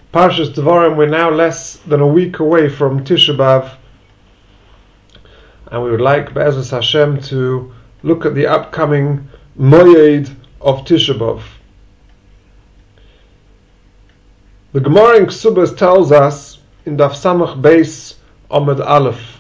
Parshas Devarim. We're now less than a week away from Tisha B'Av, and we would like, Be'ezus Hashem, to look at the upcoming Moyed of Tisha B'Av. The Gemara in Ksubas tells us in Daf Samach Beis Amud Aleph,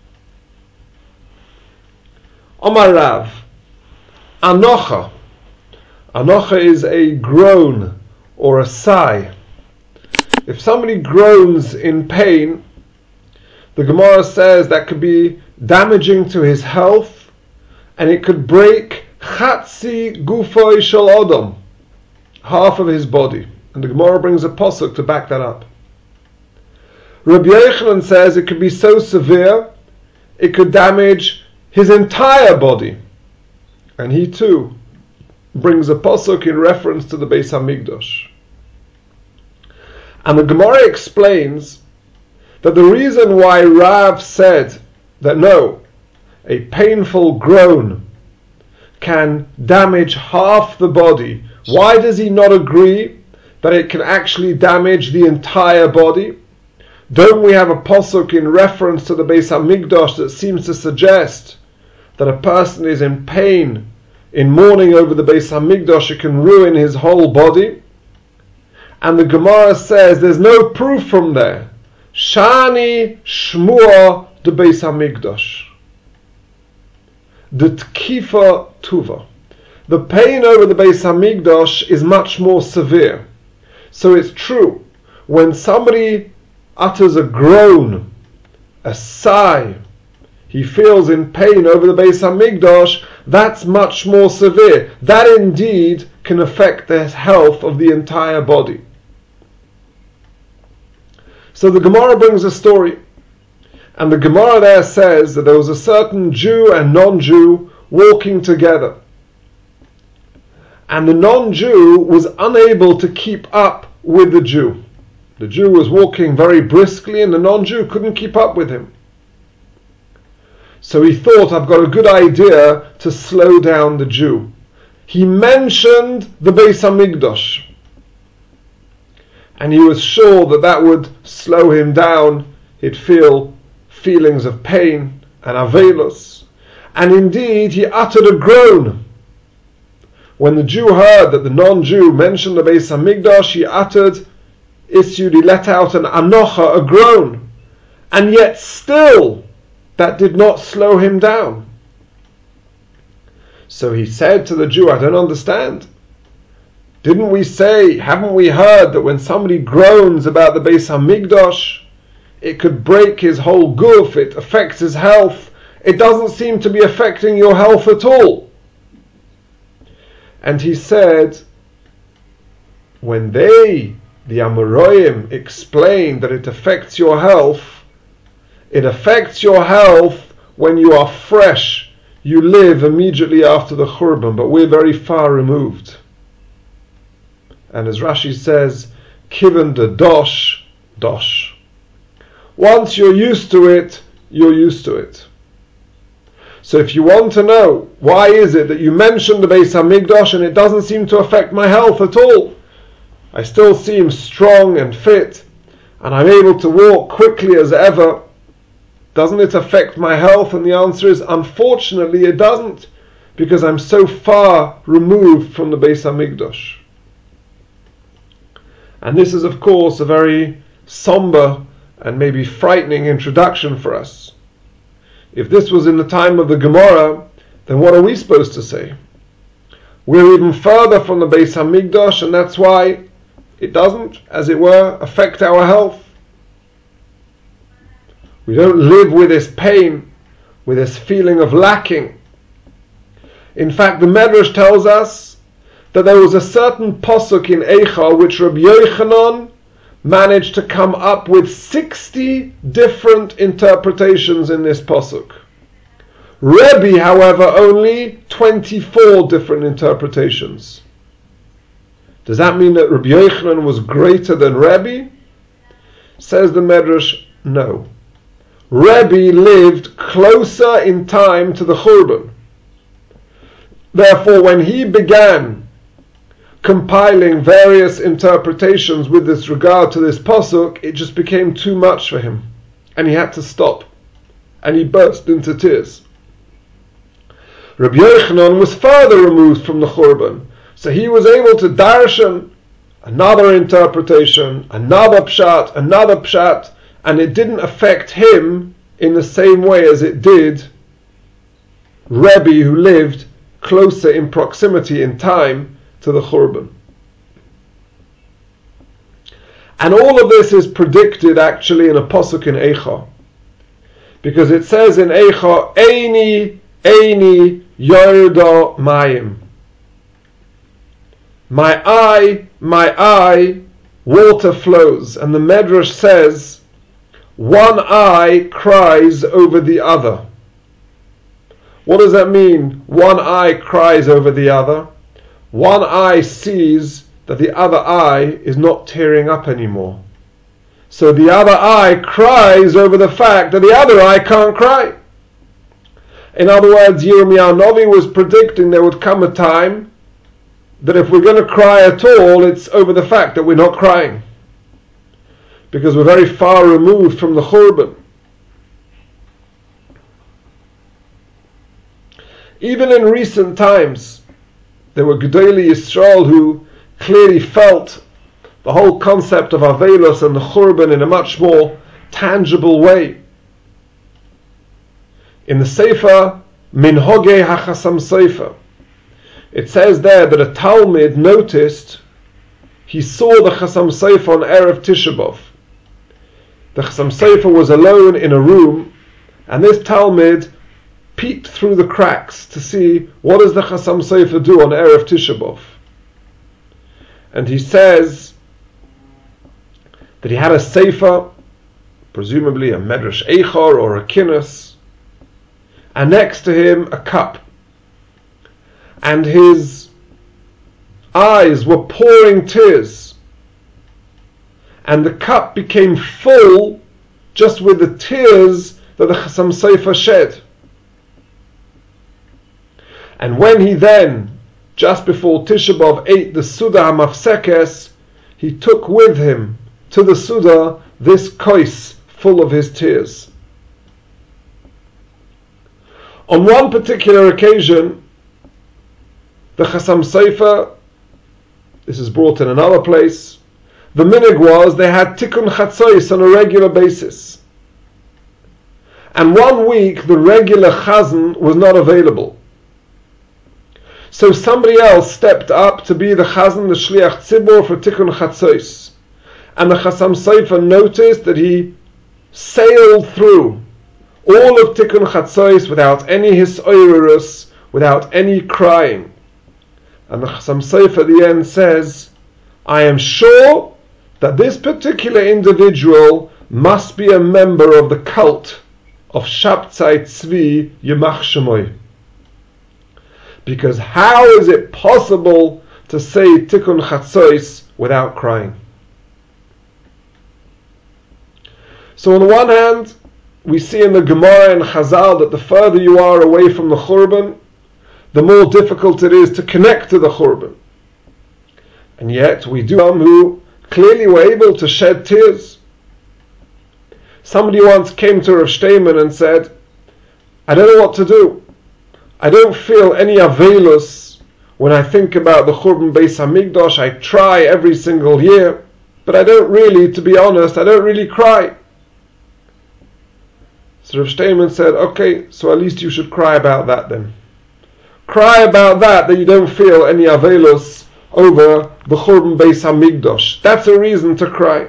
Omar Rav, Anocha. Anocha is a groan or a sigh. If somebody groans in pain, the Gemara says that could be damaging to his health, and it could break Chatzi Gufoi Shel Odom, half of his body. And the Gemara brings a pasuk to back that up. Rabbi Yochanan says it could be so severe, it could damage his entire body. And he too brings a pasuk in reference to the Beis Hamikdash. And the Gemara explains that the reason why Rav said that no, a painful groan can damage half the body, why does he not agree that it can actually damage the entire body? Don't we have a pasuk in reference to the Beis Hamikdash that seems to suggest that a person is in pain, in mourning over the Beis Hamikdash, it can ruin his whole body? And the Gemara says there's no proof from there. Shani Shmua de Beis Hamikdash. The Tkifa Tuva. The pain over the Beis Hamikdash is much more severe. So it's true, when somebody utters a groan, a sigh, he feels in pain over the Beis Hamikdash, that's much more severe. That indeed can affect the health of the entire body. So the Gemara brings a story, and the Gemara there says that there was a certain Jew and non-Jew walking together, and the non-Jew was unable to keep up with the Jew. The Jew was walking very briskly, and the non-Jew couldn't keep up with him. So he thought, I've got a good idea to slow down the Jew. He mentioned the Beis Hamikdash, and he was sure that that would slow him down. He'd feel feelings of pain and avelus. And indeed, he uttered a groan. When the Jew heard that the non-Jew mentioned the Beis Hamikdash, he he let out an anocha, a groan. And yet still, that did not slow him down. So he said to the Jew, I don't understand. Haven't we heard that when somebody groans about the Beis Hamikdash, it could break his whole guf, it affects his health. It doesn't seem to be affecting your health at all. And he said, when the Amoraim, explained that it affects your health when you are fresh. You live immediately after the Churban, but we're very far removed. And as Rashi says, Kiven de dosh. Once you're used to it, you're used to it. So if you want to know why is it that you mentioned the Beis Hamikdash and it doesn't seem to affect my health at all, I still seem strong and fit, and I'm able to walk quickly as ever, doesn't it affect my health? And the answer is, unfortunately it doesn't, because I'm so far removed from the Beis Hamikdash. And this is, of course, a very somber and maybe frightening introduction for us. If this was in the time of the Gemara, then what are we supposed to say? We're even further from the Beis Hamikdash, and that's why it doesn't, as it were, affect our health. We don't live with this pain, with this feeling of lacking. In fact, the Medrash tells us that there was a certain pasuk in Eicha which Rabbi Yochanan managed to come up with 60 different interpretations in this pasuk. Rebbe, however, only 24 different interpretations. Does that mean that Rabbi Yochanan was greater than Rebbe? Says the Medrash, no. Rebbe lived closer in time to the Churban. Therefore, when he began compiling various interpretations with this regard to this pasuk, it just became too much for him, and he had to stop, and he burst into tears. Rabbi Yochanan was further removed from the Churban, so he was able to darshan another interpretation, another pshat, and it didn't affect him in the same way as it did Rebbe, who lived closer in proximity in time to the Churban. And all of this is predicted actually in a pasuk in Eicha, because it says in Eicha, Eini Yorda Mayim. My eye, water flows. And the Medrash says, one eye cries over the other. What does that mean? One eye cries over the other. One eye sees that the other eye is not tearing up anymore. So the other eye cries over the fact that the other eye can't cry. In other words, Yirmiyahu Novi was predicting there would come a time that if we're going to cry at all, it's over the fact that we're not crying, because we're very far removed from the Churban. Even in recent times, there were Gedolei Yisrael who clearly felt the whole concept of Avelos and the Churban in a much more tangible way. In the Sefer Minhogei HaChasam Sofer, it says there that a Talmid noticed, he saw the Chasam Sofer on Erev Tisha B'Av. The Chasam Sofer was alone in a room, and this Talmid peeked through the cracks to see what does the Chasam Sofer do on Erev Tisha B'Av. And he says that he had a Sefer, presumably a Medrash Eichor or a Kinus, and next to him a cup. And his eyes were pouring tears, and the cup became full just with the tears that the Chasam Sofer shed. And when he then, just before Tisha B'Av, ate the Suda HaMafsekes, he took with him to the Suda this kois full of his tears. On one particular occasion, the Chasam Sofer, this is brought in another place, the minhag was they had Tikkun Chatzos on a regular basis. And one week the regular Chazan was not available. So somebody else stepped up to be the Chazan, the Shliach Tzibor for Tikkun Chatzos. And the Chasam Sofer noticed that he sailed through all of Tikkun Chatzos without any hisoirus, without any crying. And the Chasam Sofer at the end says, I am sure that this particular individual must be a member of the cult of Shabtai Tzvi Yemach Shemoy. Because how is it possible to say Tikkun Chatzos without crying? So on the one hand, we see in the Gemara and Chazal that the further you are away from the Churban, the more difficult it is to connect to the Churban. And yet we do some who clearly were able to shed tears. Somebody once came to Rav Shteiman and said, I don't know what to do. I don't feel any avelus when I think about the Churban Beis HaMikdash. I try every single year, but I don't really, to be honest, I don't really cry. So Rav Shteiman said, okay, so at least you should cry about that then. Cry about that you don't feel any avelus over the Churban Beis HaMikdash. That's a reason to cry.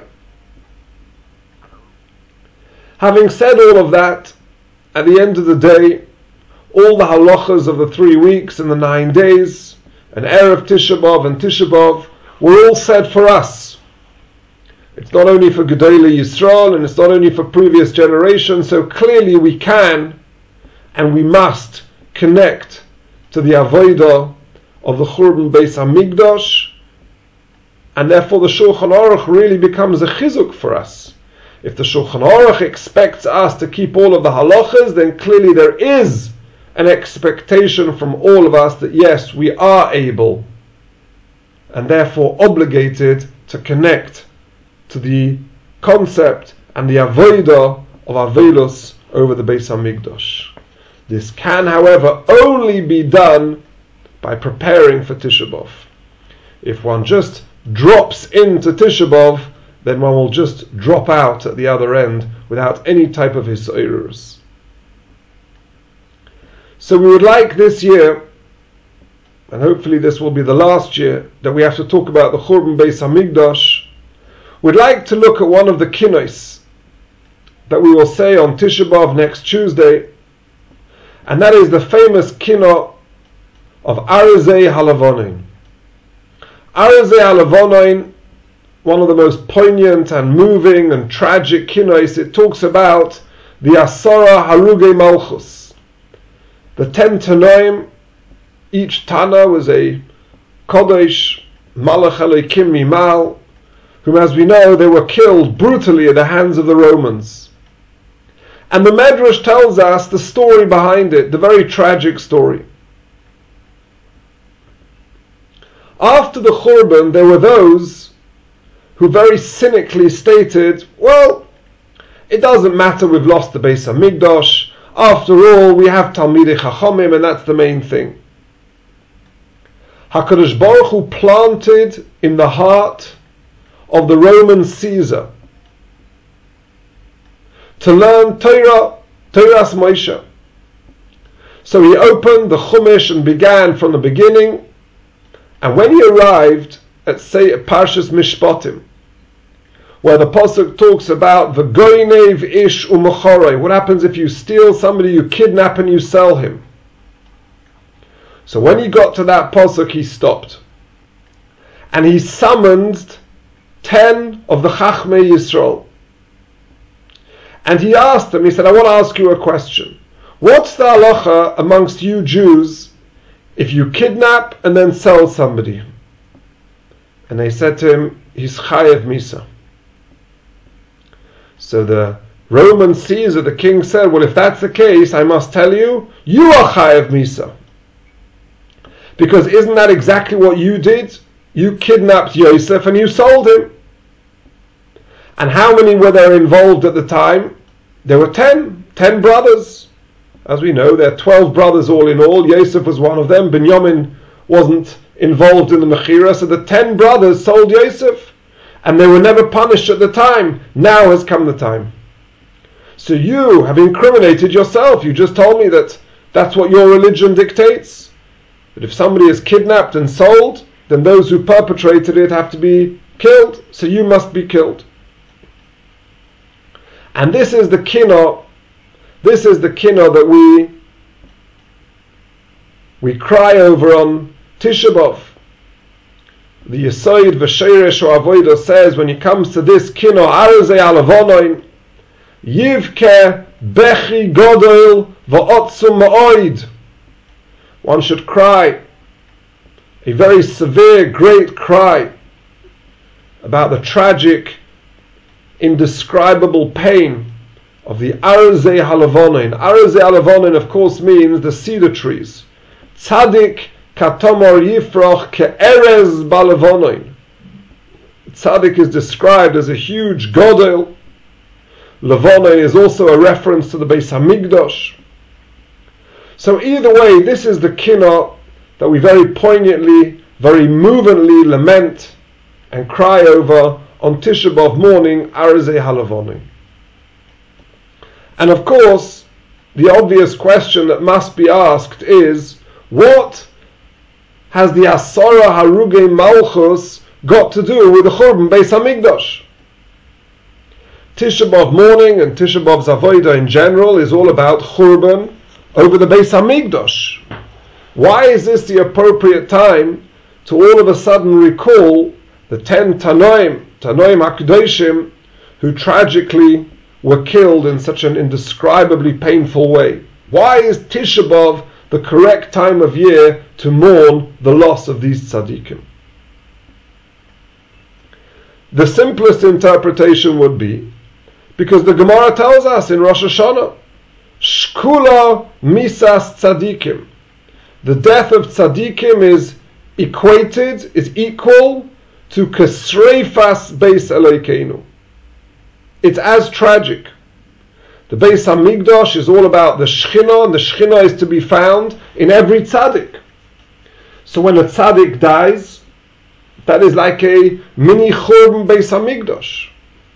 Having said all of that, at the end of the day, all the halachas of the 3 weeks and the 9 days, and Erev Tisha B'Av and Tisha B'Av, were all said for us. It's not only for Gedolei Yisrael, and it's not only for previous generations, so clearly we can, and we must, connect to the avodah of the Churban Beis HaMikdash, and therefore the Shulchan Aruch really becomes a chizuk for us. If the Shulchan Aruch expects us to keep all of the halachas, then clearly there is an expectation from all of us that yes, we are able, and therefore obligated to connect to the concept and the avodah of Avelus over the Beis Hamikdash. This can, however, only be done by preparing for Tisha B'Av. If one just drops into Tisha B'Av, then one will just drop out at the other end without any type of hisayrus. So we would like this year, and hopefully this will be the last year, that we have to talk about the Churban Beis Hamikdash. We'd like to look at one of the kinnos that we will say on Tisha B'Av next Tuesday, and that is the famous kinno of Arizei Halavonin. Arizei Halavonin, one of the most poignant and moving and tragic kinnos. It talks about the Asara Harugei Malchus, the 10 Tanoim. Each Tana was a Kodesh, Malach Elokim Mimal, whom, as we know, they were killed brutally at the hands of the Romans. And the Medrash tells us the story behind it, the very tragic story. After the Churban, there were those who very cynically stated, well, it doesn't matter, we've lost the Beis Hamikdash. After all, we have Talmidei Chachamim, and that's the main thing. HaKadosh Baruch Hu planted in the heart of the Roman Caesar to learn Torah, Torah's Moshe. So he opened the Chumash and began from the beginning. And when he arrived at Parshas Mishpatim, where the pasuk talks about the goinev ish u'mechorei, what happens if you steal somebody, you kidnap and you sell him? So when he got to that pasuk, he stopped, and he summoned 10 of the Chachmei Yisrael, and he asked them. He said, "I want to ask you a question. What's the halacha amongst you Jews if you kidnap and then sell somebody?" And they said to him, "He's chayev misa." So the Roman Caesar, the king, said, "Well, if that's the case, I must tell you, you are chayev misa. Because isn't that exactly what you did? You kidnapped Yosef and you sold him." And how many were there involved at the time? There were 10 brothers. As we know, there are 12 brothers all in all. Yosef was one of them. Binyamin wasn't involved in the Mechira, so the 10 brothers sold Yosef, and they were never punished at the time. Now has come the time. So you have incriminated yourself. You just told me that that's what your religion dictates. That if somebody is kidnapped and sold, then those who perpetrated it have to be killed. So you must be killed. And this is the kinno. This is the kinno that we cry over on Tisha B'Av. The Yesod V'Sheresh or Avodah says, when it comes to this kinno, Arizei Halavonin, Yivke Bechi Godol V'Otzum Ma'oid. One should cry a very severe, great cry about the tragic, indescribable pain of the Arizei Halavonin. Arizei Halavonin, of course, means the cedar trees. Tzadik katomor yifroch ke'erez balavonin. Tzadik is described as a huge godel. Lavonin is also a reference to the Beis Hamikdash. So either way, this is the kinno that we very poignantly, very movingly lament and cry over on Tisha B'Av morning, Arizei Halavonin. And of course, the obvious question that must be asked is, what has the Asara Harugei Malchus got to do with the Churban Beis Hamikdash? Tisha B'Av morning and Tisha B'Av's Avodah in general is all about Churban over the Beis Hamikdash. Why is this the appropriate time to all of a sudden recall the 10 Tanoim HaKadoshim, who tragically were killed in such an indescribably painful way? Why is Tisha B'Av the correct time of year to mourn the loss of these tzaddikim? The simplest interpretation would be, because the Gemara tells us in Rosh Hashanah, Shkula misas tzaddikim. The death of tzaddikim is equated, is equal to Kesreifas Beis Elokeinu. It's as tragic. The Beis Hamikdash is all about the Shechina, and the Shechina is to be found in every tzaddik. So when a tzaddik dies, that is like a mini Churban Beis Hamikdash.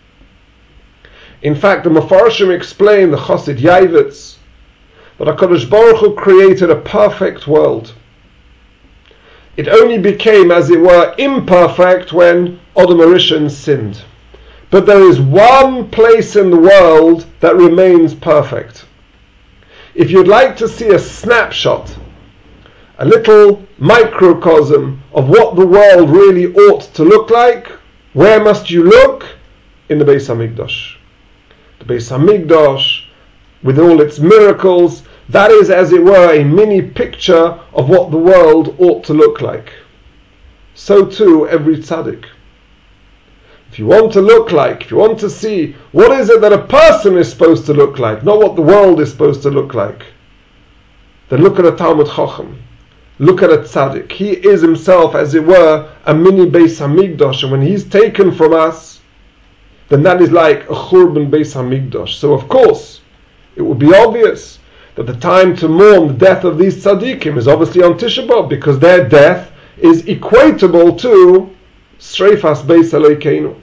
In fact, the Mefarshim explain, the Chassid Yavitz, that HaKadosh Baruch Hu created a perfect world. It only became, as it were, imperfect when Adam HaRishon sinned. But there is one place in the world that remains perfect. If you'd like to see a snapshot, a little microcosm of what the world really ought to look like, where must you look? In the Beis Hamikdash. The Beis Hamikdash, with all its miracles, that is, as it were, a mini picture of what the world ought to look like. So too, every tzaddik. If you want to look like, if you want to see what is it that a person is supposed to look like, not what the world is supposed to look like, then look at a Talmud Chacham. Look at a tzaddik. He is himself, as it were, a mini Beis Hamikdash, and when he's taken from us, then that is like a Churban Beis Hamikdash. So of course, it would be obvious that the time to mourn the death of these tzaddikim is obviously on Tisha B'Av, because their death is equatable to Sreifas Beis Elokeinu.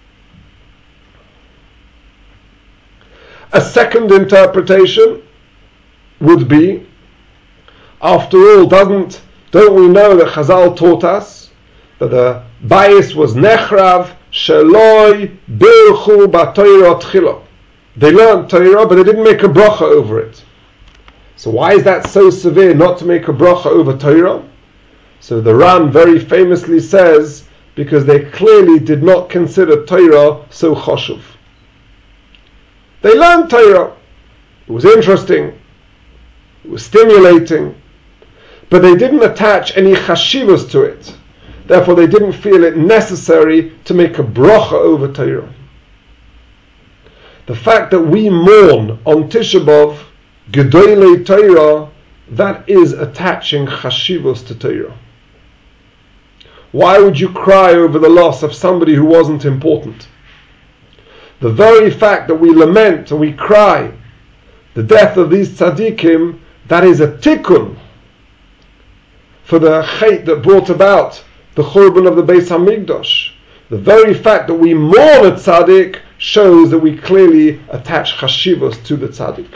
A second interpretation would be, after all, don't we know that Chazal taught us that the Bayis was Nechrav Sheloi Birchu B'Torah Tchila. They learned Torah, but they didn't make a bracha over it. So why is that so severe, not to make a bracha over Torah? So the Ran very famously says, because they clearly did not consider Torah so choshuv. They learned Torah. It was interesting. It was stimulating. But they didn't attach any chashivas to it. Therefore they didn't feel it necessary to make a bracha over Torah. The fact that we mourn on Tisha B'Av, Gedolei Torah, that is attaching chashivos to Torah. Why would you cry over the loss of somebody who wasn't important? The very fact that we lament and we cry the death of these tzaddikim, that is a tikkun for the chait that brought about the churban of the Beis Hamikdash. The very fact that we mourn a tzaddik shows that we clearly attach chashivos to the tzaddik.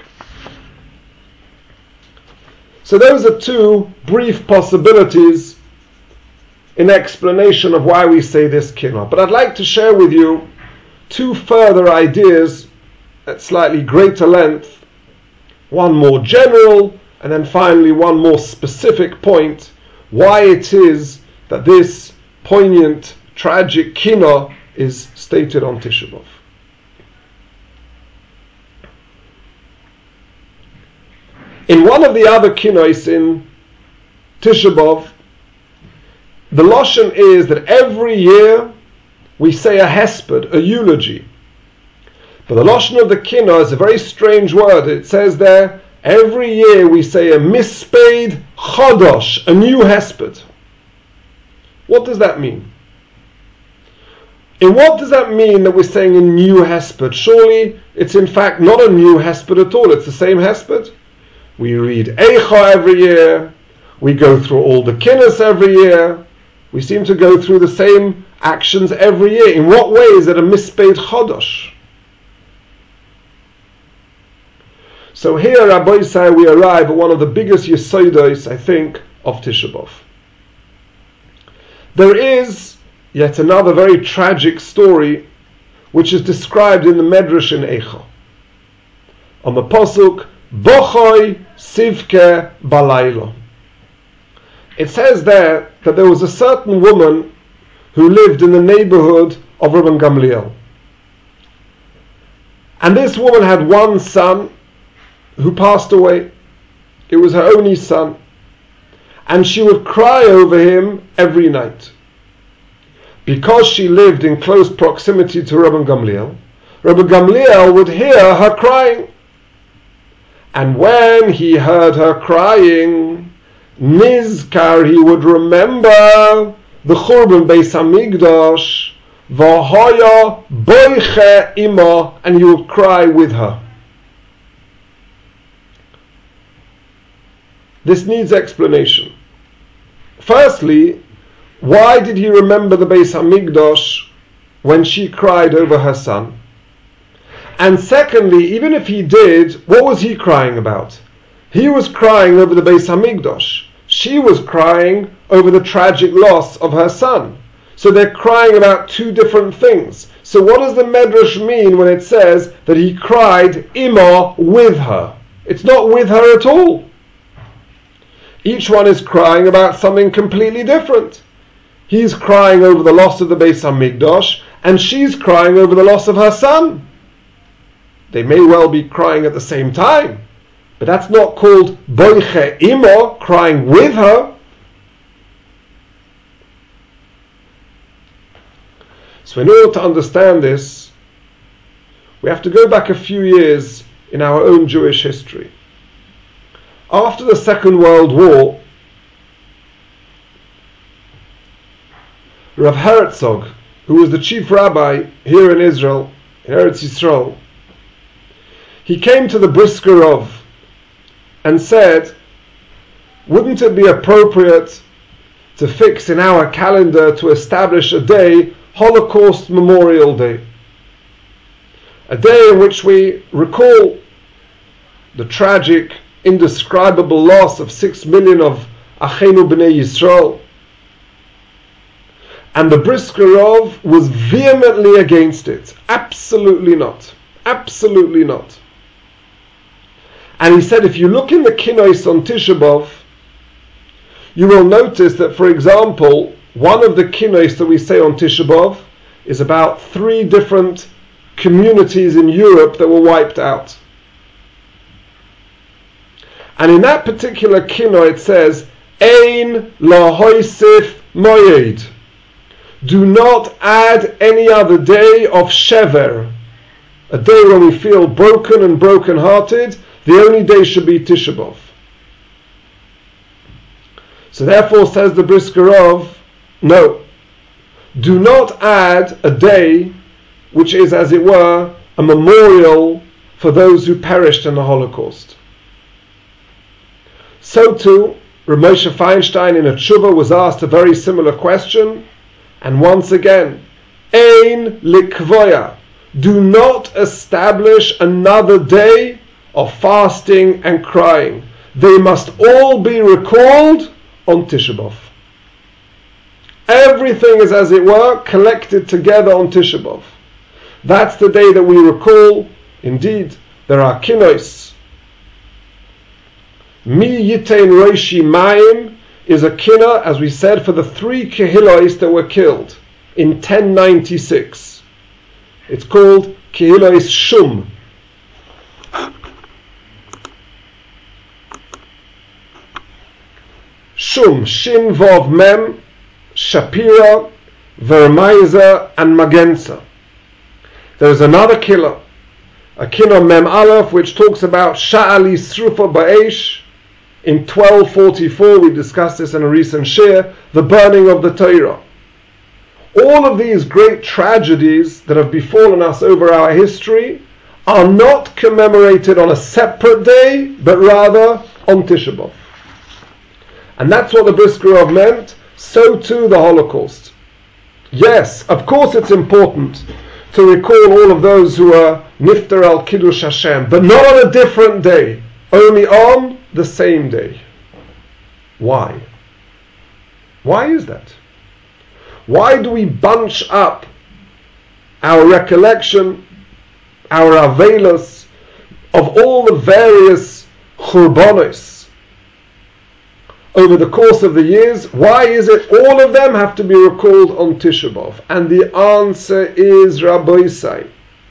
So those are two brief possibilities in explanation of why we say this kinnah. But I'd like to share with you two further ideas at slightly greater length, one more general, and then finally one more specific point, why it is that this poignant, tragic kinnah is stated on Tisha B'Av. In one of the other kinnahs in Tisha B'Av, the lashon is that every year we say a hesped, a eulogy. But the lashon of the kinnah is a very strange word. It says there, every year we say a misped chodosh, a new hesped. What does that mean? In what does that mean that we're saying a new hesped? Surely it's in fact not a new hesped at all. It's the same hesped. We read Eicha every year. We go through all the kinnahs every year. We seem to go through the same actions every year. In what way is it a misped chodosh? So here, Rabbi say, we arrive at one of the biggest yesodos, I think, of Tisha B'Av. There is yet another very tragic story which is described in the Medrash in Eicha. On the pasuk, Bochoi Sivke Balaylo. It says there that there was a certain woman who lived in the neighborhood of Rabban Gamliel. And this woman had one son who passed away. It was her only son. And she would cry over him every night. Because she lived in close proximity to Rabban Gamliel would hear her crying. And when he heard her crying, Nizkar, he would remember the Churban Beis Hamikdash, v'haya boiche ima, and he would cry with her. This needs explanation. Firstly, why did he remember the Beis Hamikdash when she cried over her son? And secondly, even if he did, what was he crying about? He was crying over the Beis Hamikdash. She was crying over the tragic loss of her son. So they're crying about two different things. So what does the Medrash mean when it says that he cried ima with her? It's not with her at all. Each one is crying about something completely different. He's crying over the loss of the Beis Hamikdash, and she's crying over the loss of her son. They may well be crying at the same time, but that's not called boiche ima, crying with her. So in order to understand this, we have to go back a few years in our own Jewish history. After the Second World War, Rav Herzog, who was the chief rabbi here in Israel, in Eretz Yisrael, he came to the Briskerov and said, wouldn't it be appropriate to fix in our calendar to establish a day, Holocaust Memorial Day, a day in which we recall the tragic, indescribable loss of 6 million of Achenu B'nai Yisrael. And the Briskerov was vehemently against it. Absolutely not. Absolutely not. And he said, if you look in the Kinois on Tisha B'Av, you will notice that, for example, one of the Kinois that we say on Tisha B'Av is about 3 different communities in Europe that were wiped out. And in that particular Kino it says, Ein lahoisif moyed. Do not add any other day of Shever, a day when we feel broken and broken-hearted. The only day should be Tisha B'Av. So therefore, says the Briskerov, no, do not add a day which is, as it were, a memorial for those who perished in the Holocaust. So too, Rav Moshe Feinstein in a tshuva was asked a very similar question, and once again, Ein likvoya, do not establish another day of fasting and crying. They must all be recalled on Tisha B'Av. Everything is, as it were, collected together on Tisha B'Av. That's the day that we recall. Indeed, there are kinois. Mi Yitein Roshi Mayim is a kina, as we said, for the 3 Kehilois that were killed in 1096. It's called Kehilois Shum. Shum, Shin Vov Mem, Shapira, Vermeiser, and Magenza. There's another killer, a kina Mem Aleph, which talks about Sha'ali Srufa Ba'esh. In 1244, we discussed this in a recent shir, the burning of the Torah. All of these great tragedies that have befallen us over our history are not commemorated on a separate day, but rather on Tisha B'Av. And that's what the Briskerov meant. So too the Holocaust. Yes, of course it's important to recall all of those who are Niftar al Kiddush Hashem, but not on a different day, only on the same day. Why? Why is that? Why do we bunch up our recollection, our avelos of all the various churbanos over the course of the years? Why is it all of them have to be recalled on Tisha B'Av? And the answer is, Rabbi Say,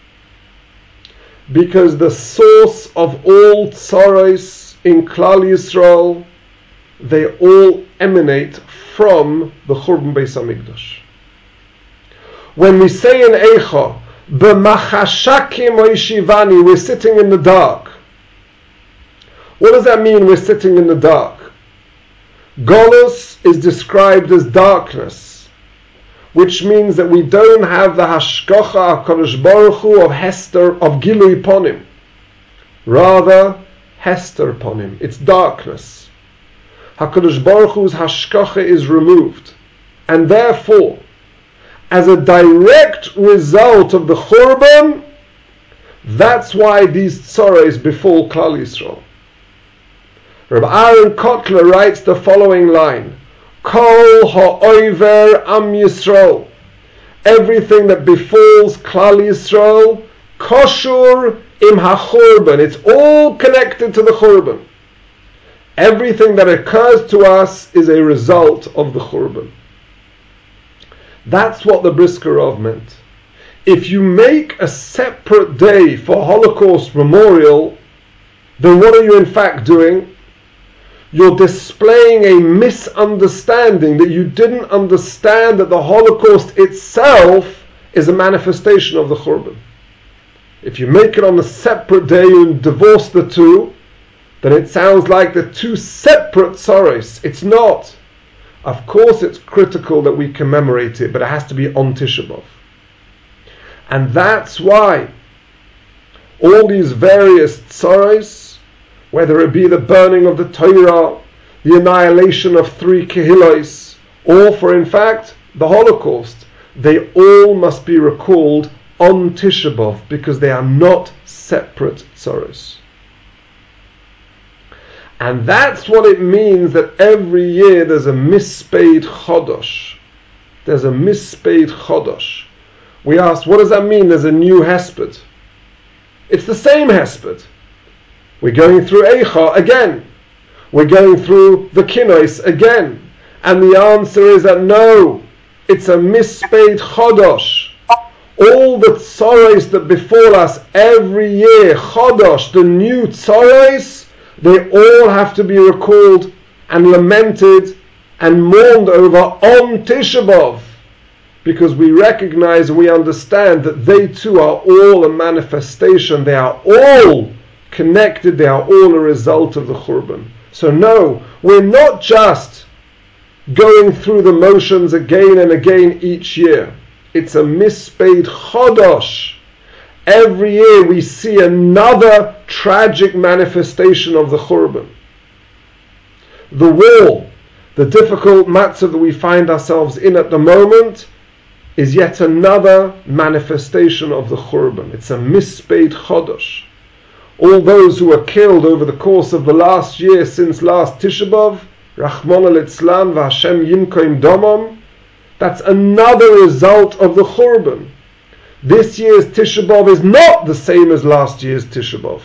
because the source of all tsaros in Klal Yisrael, they all emanate from the Churban Beis Hamikdash. When we say in Eicha, B'machashakim oishivani, we're sitting in the dark. What does that mean, we're sitting in the dark? Golus is described as darkness, which means that we don't have the hashgacha HaKadosh Baruch Hu of Hester, of Gilui Ponim. Rather, Hester Ponim. It's darkness. HaKadosh Baruch Hu's hashgacha is removed. And therefore, as a direct result of the Churban, that's why these tzoros befall Klal Yisrael. Rabbi Aaron Kotler writes the following line: Kol ha'over am Yisrael. Everything that befalls Klal Yisrael, koshur im ha'churban. It's all connected to the Churban. Everything that occurs to us is a result of the Churban. That's what the Brisker Rov meant. If you make a separate day for Holocaust Memorial, then what are you in fact doing? You're displaying a misunderstanding that you didn't understand that the Holocaust itself is a manifestation of the Churban. If you make it on a separate day and divorce the two, then it sounds like the two separate tzoros. It's not. Of course it's critical that we commemorate it, but it has to be on Tisha B'Av. And that's why all these various tzoros, whether it be the burning of the Torah, the annihilation of 3 Kehilos, or for in fact the Holocaust, they all must be recalled on Tisha B'Av because they are not separate tzoros. And that's what it means that every year there's a mispayed Chodosh. There's a mispayed Chodosh. We asked, what does that mean? There's a new Hesped. It's the same Hesped. We're going through Eicha again. We're going through the Kinos again. And the answer is that no, it's a mispayed Chodosh. All the tzoros that befall us every year, Chodosh, the new tzoros, they all have to be recalled and lamented and mourned over on Tisha B'Av, because we recognize and we understand that they too are all a manifestation. They are all connected. They are all a result of the Churban. So no, we're not just going through the motions again and again each year. It's a mispayed Chodosh. Every year we see another tragic manifestation of the Churban. The war, the difficult matzah that we find ourselves in at the moment, is yet another manifestation of the Churban. It's a mispayed Chodosh. All those who were killed over the course of the last year since last Tisha B'Av, Rachmana litzlan v'Hashem yimkoim domam, that's another result of the Churban. This year's Tisha B'Av is not the same as last year's Tisha B'Av.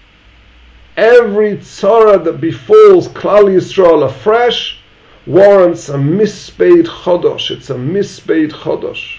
Every tzara that befalls Klal Yisrael afresh warrants a mispayed Chodosh. It's a mispayed Chodosh.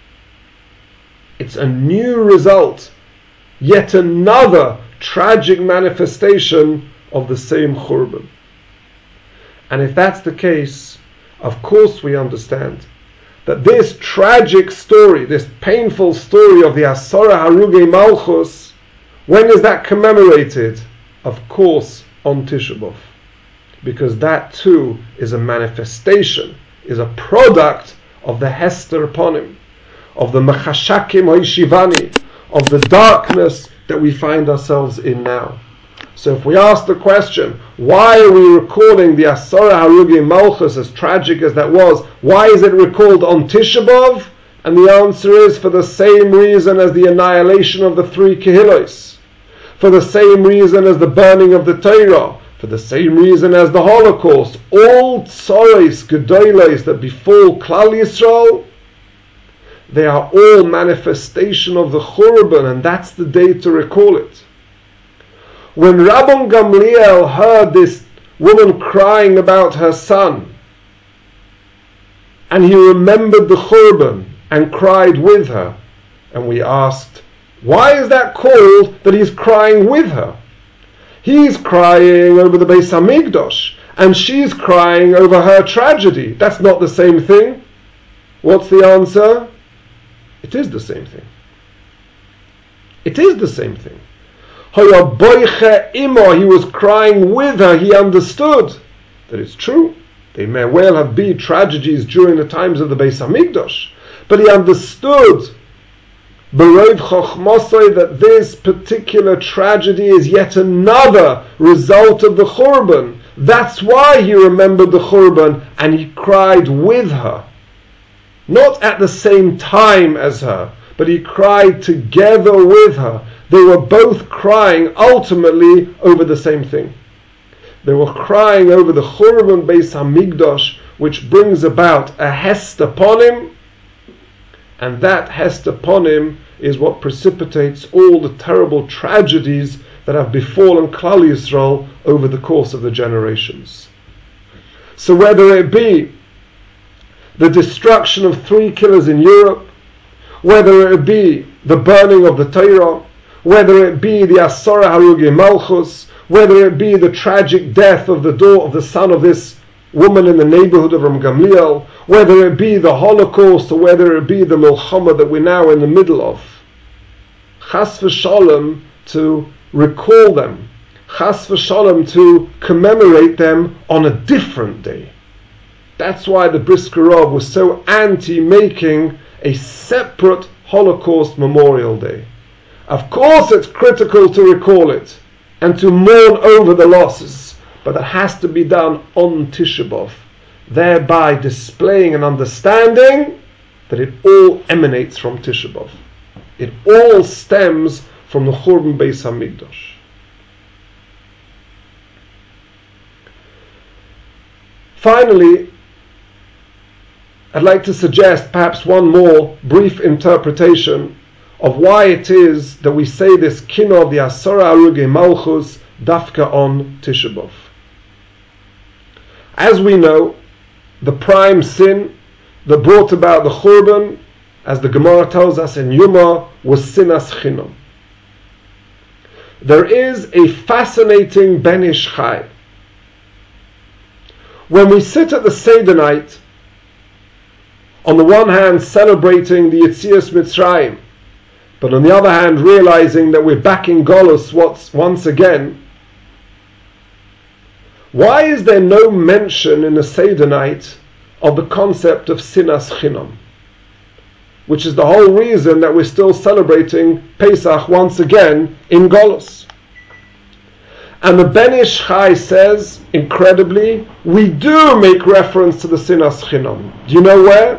It's a new result, yet another tragic manifestation of the same Churban. And if that's the case, of course we understand that this tragic story, this painful story of the Asara Harugei Malchus, when is that commemorated? Of course on Tisha B'Av, because that too is a manifestation, is a product of the Hester Ponim, of the Mechashakim Hoishivani, of the darkness that we find ourselves in now. So if we ask the question, why are we recalling the Asara Harugei Malchus, as tragic as that was, why is it recalled on Tisha B'Av? And the answer is for the same reason as the annihilation of the 3 Kehilos, for the same reason as the burning of the Torah, for the same reason as the Holocaust. All tzoros gedolos that befall Klal Yisrael, they are all manifestation of the Churban, and that's the day to recall it. When Rabban Gamliel heard this woman crying about her son, and he remembered the Churban and cried with her, and we asked, why is that called that he's crying with her? He's crying over the Beis Hamikdash, and she's crying over her tragedy. That's not the same thing. What's the answer? It is the same thing. It is the same thing. He was crying with her. He understood that it's true. They may well have been tragedies during the times of the Beis Hamikdash, but he understood B'Rov Chochmosai that this particular tragedy is yet another result of the Churban. That's why he remembered the Churban and he cried with her. Not at the same time as her, but he cried together with her. They were both crying ultimately over the same thing. They were crying over the Churban Beis Hamikdash, which brings about a Hester Ponim, and that Hester Ponim is what precipitates all the terrible tragedies that have befallen Klal Yisrael over the course of the generations. So whether it be the destruction of 3 killers in Europe, whether it be the burning of the Torah, whether it be the Asara Harugi Malchus, whether it be the tragic death of the son of this woman in the neighborhood of Ram Gamliel, whether it be the Holocaust or whether it be the Milchama that we're now in the middle of, Chas v'Shalom to recall them, Chas v'Shalom to commemorate them on a different day. That's why the Brisker Rov was so anti-making a separate Holocaust Memorial Day. Of course it's critical to recall it and to mourn over the losses, but it has to be done on Tisha B'Av, thereby displaying an understanding that it all emanates from Tisha B'Av. It all stems from the Churban Beis Hamikdash. Finally, I'd like to suggest perhaps one more brief interpretation of why it is that we say this Kino of the Asara Arugei Malchus Dafka on Tisha B'Av. As we know, the prime sin that brought about the Churban, as the Gemara tells us in Yuma, was Sinas Chinam. There is a fascinating Ben Ish Chai. When we sit at the Seder night, on the one hand celebrating the Yetzias Mitzrayim, but on the other hand realizing that we're back in Golus once again, why is there no mention in the Seder night of the concept of Sinas Chinam, which is the whole reason that we're still celebrating Pesach once again in Golus? And the Ben Ish Chai says, incredibly, we do make reference to the Sinas Chinam. Do you know where?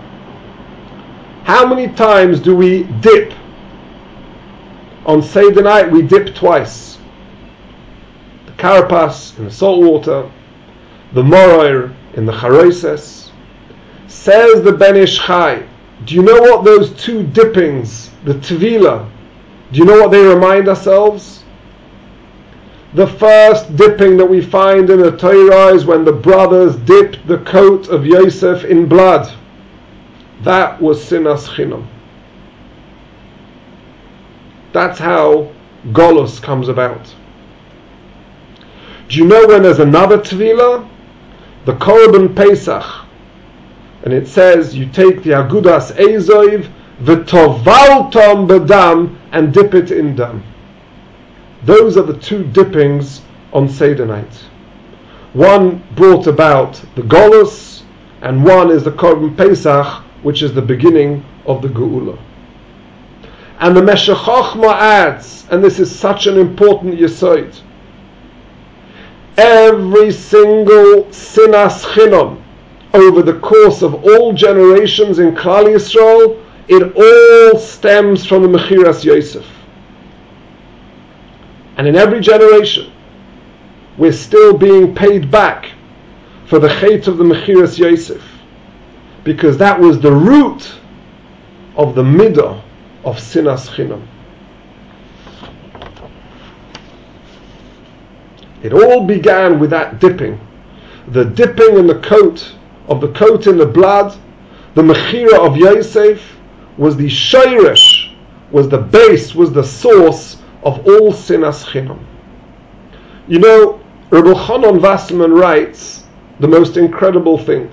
How many times do we dip? On Seder night we dip twice. The Carapas in the salt water, the Moroir in the Charoises. Says the Ben Ish Chai, do you know what those two dippings, the Tevila, do you know what they remind ourselves? The first dipping that we find in the Torah is when the brothers dipped the coat of Yosef in blood. That was Sinas Chinam. That's how Golus comes about. Do you know when there's another Tevila? The Korban Pesach. And it says you take the Agudas Ezoiv, v'tovaltom bedam, and dip it in dam. Those are the two dippings on Seder night. One brought about the Golus, and one is the Korban Pesach, which is the beginning of the Geula. And the Meshech Chochma adds, and this is such an important yesod, every single Sinas Chinam over the course of all generations in Klal Yisrael, it all stems from the Mechiras Yosef. And in every generation, we're still being paid back for the chait of the Mechiras Yosef, because that was the root of the midah of Sinas Chinam. It all began with that dipping. The dipping in the coat in the blood, the Mechira of Yosef was the Shayresh, was the base, was the source of all Sinas Chinam. You know, Rabbi Chanan Wasserman writes the most incredible thing.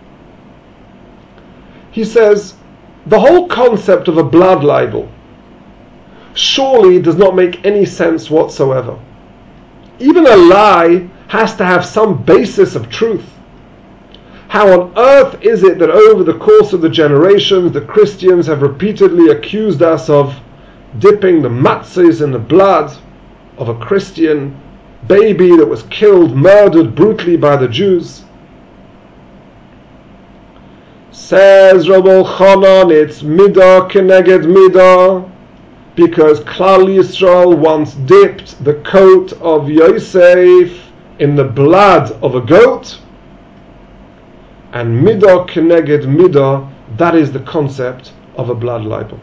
He says, the whole concept of a blood libel surely does not make any sense whatsoever. Even a lie has to have some basis of truth. How on earth is it that over the course of the generations the Christians have repeatedly accused us of dipping the matzahs in the blood of a Christian baby that was killed, murdered brutally by the Jews? Says Rabbi Elchanan, it's midah keneged midah, because Klal Yisrael once dipped the coat of Yosef in the blood of a goat, and midah keneged midah, that is the concept of a blood libel.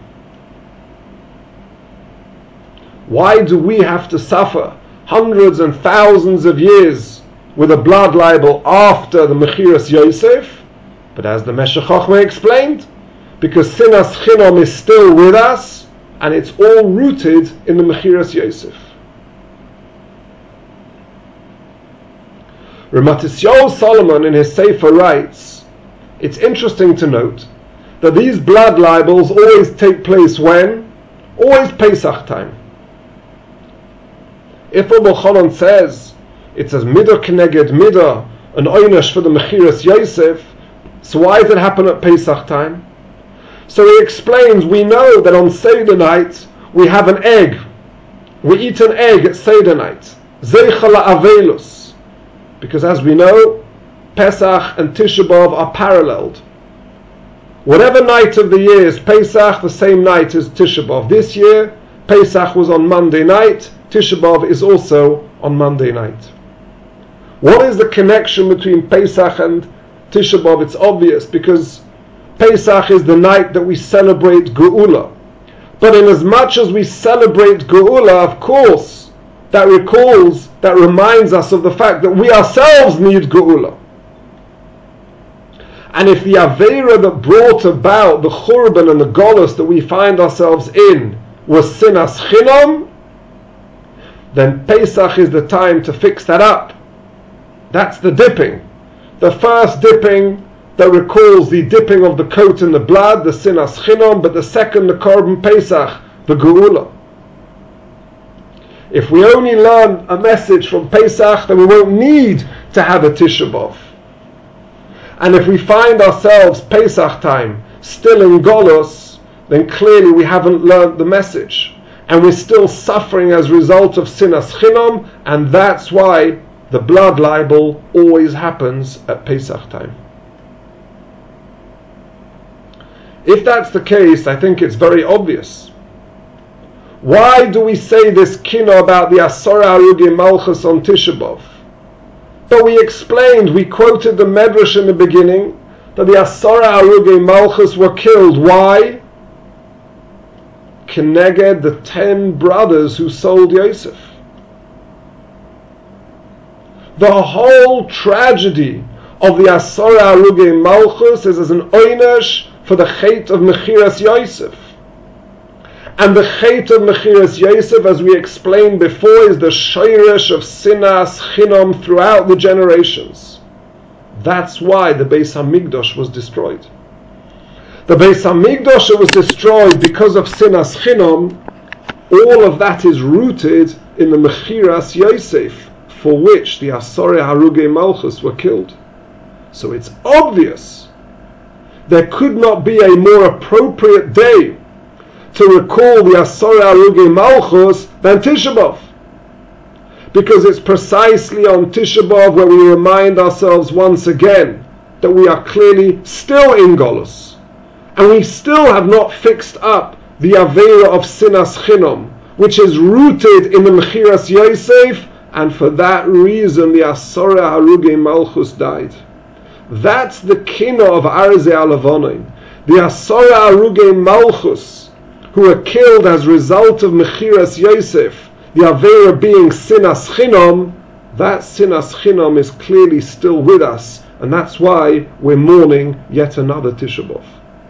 Why do we have to suffer hundreds and thousands of years with a blood libel after the Mechiras Yosef? But as the Meshech Chochmah explained, because Sinas Chinom is still with us, and it's all rooted in the Mechiras Yosef. Ramatis Yoel Solomon in his Sefer writes, it's interesting to note that these blood libels always take place when? Always Pesach time. If Rabbi Elchanan says it's as midah keneged midah, an oynesh for the Mechiras Yosef, so why does it happen at Pesach time? So he explains, we know that on Seder night we have an egg. We eat an egg at Seder night. Zeicha la'avelus. Because as we know, Pesach and Tisha B'Av are paralleled. Whatever night of the year is Pesach, the same night as Tisha B'Av. This year, Pesach was on Monday night, Tisha B'Av is also on Monday night. What is the connection between Pesach and Tisha B'Av? It's obvious, because Pesach is the night that we celebrate Geula. But in as much as we celebrate Geula, of course, that reminds us of the fact that we ourselves need Geula. And if the Aveira that brought about the Churban and the Golus that we find ourselves in was Sinas Chinom, then Pesach is the time to fix that up. That's the dipping. The first dipping that recalls the dipping of the coat in the blood, the Sinas Chinom, but the second, the Korban Pesach, the Geula. If we only learn a message from Pesach, then we won't need to have a Tisha B'Av. And if we find ourselves Pesach time still in Golos, then clearly we haven't learned the message. And we're still suffering as a result of Sinas Chinom, and that's why the blood libel always happens at Pesach time. If that's the case, I think it's very obvious. Why do we say this kino about the Asara Arugi Malchus on Tisha B'Av? But we explained, we quoted the Medrash in the beginning, that the Asara Arugi Malchus were killed. Why? Keneged the 10 brothers who sold Yosef. The whole tragedy of the Asara Arugi Malchus is as an oynesh for the Chet of Mechiras Yosef. And the Chet of Mechiras Yosef, as we explained before, is the shoyresh of Sinas Chinom throughout the generations. That's why the Beis HaMikdash was destroyed. The Beis HaMikdash that was destroyed because of Sinas Chinom, all of that is rooted in the Mechiras Yosef, for which the Asarei Harugei Malchus were killed. So it's obvious there could not be a more appropriate day to recall the Asarei Harugei Malchus than Tisha B'Av, because it's precisely on Tisha B'Av where we remind ourselves once again that we are clearly still in Golus, and we still have not fixed up the Aveira of Sinas Chinom, which is rooted in the Mechiras Yosef, and for that reason the Asarei Harugei Malchus died. That's the kino of Arzei Alavonim. The Asarei Harugei Malchus, who were killed as a result of Mechiras Yosef, the Aveira being Sinas Chinom, that Sinas Chinom is clearly still with us, and that's why we're mourning yet another Tisha B'Av.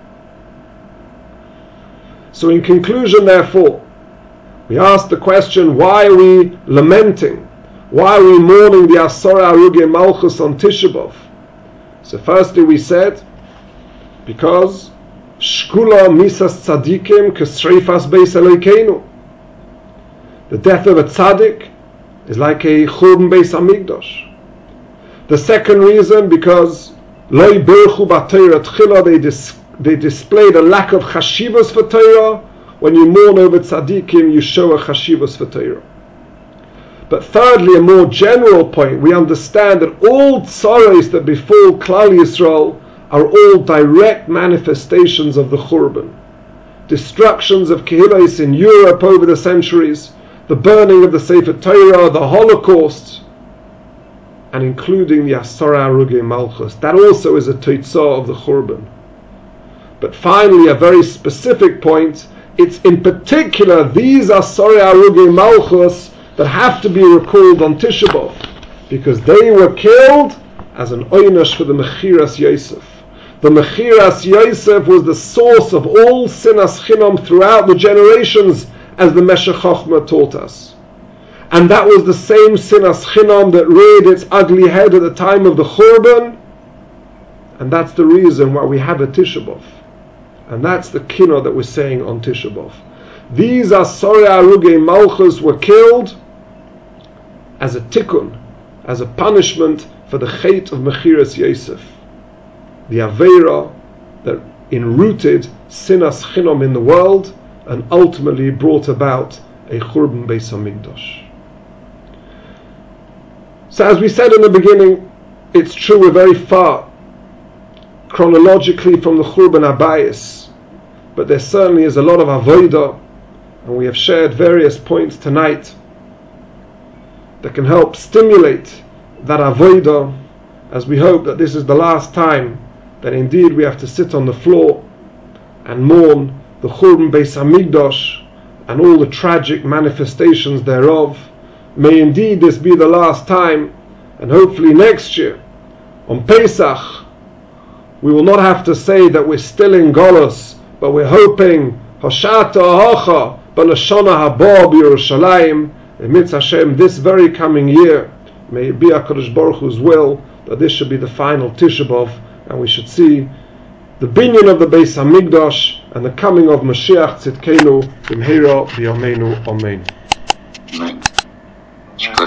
So in conclusion, therefore, we ask the question, why are we lamenting? Why are we mourning the Asarei Harugei Malchus on Tisha B'Av? So firstly we said, because Shkula misas tzadikim kesreifas beis Elokeinu. The death of a tzaddik is like a churban beis Hamikdash. The second reason, because Loi birchu b'Torah tchila, they displayed a lack of chashivas for Torah. When you mourn over tzaddikim, you show a chashivas for Torah. But thirdly, a more general point, we understand that all tzaros that befall Klal Yisrael are all direct manifestations of the Churban. Destructions of Kehillos in Europe over the centuries, the burning of the Sefer Torah, the Holocaust, and including the Asara Arugei Malchus. That also is a Teitzah of the Churban. But finally, a very specific point, it's in particular these Asara Arugei Malchus that have to be recalled on Tisha B'Av, because they were killed as an oynash for the Mechiras Yosef. The Mechiras Yosef was the source of all sinas chinam throughout the generations, as the Meshech Chochmah taught us. And that was the same sinas chinam that reared its ugly head at the time of the Churban, and that's the reason why we have a Tisha B'Av. And that's the kinnah that we're saying on Tisha B'Av. These Asara Arugei Malchus were killed as a tikkun, as a punishment for the chait of Mechiras Yosef, the Aveira that enrooted sinas chinam in the world and ultimately brought about a Churban Beis HaMikdash. So as we said in the beginning, it's true we're very far chronologically from the Churban Abayis, but there certainly is a lot of avodah, and we have shared various points tonight that can help stimulate that avodah, as we hope that this is the last time that indeed we have to sit on the floor and mourn the Churban Beis HaMikdash and all the tragic manifestations thereof. May indeed this be the last time, and hopefully next year, on Pesach, we will not have to say that we're still in Golus, but we're hoping Hoshata Ahocha B'Lashana Haba B'Yerushalayim, Emitz Hashem, this very coming year, may it be HaKadosh Baruch Hu's will that this should be the final Tisha B'Av, and we should see the binyan of the Beis HaMikdash and the coming of Mashiach Tzidkenu B'mheira B'yameinu Amen.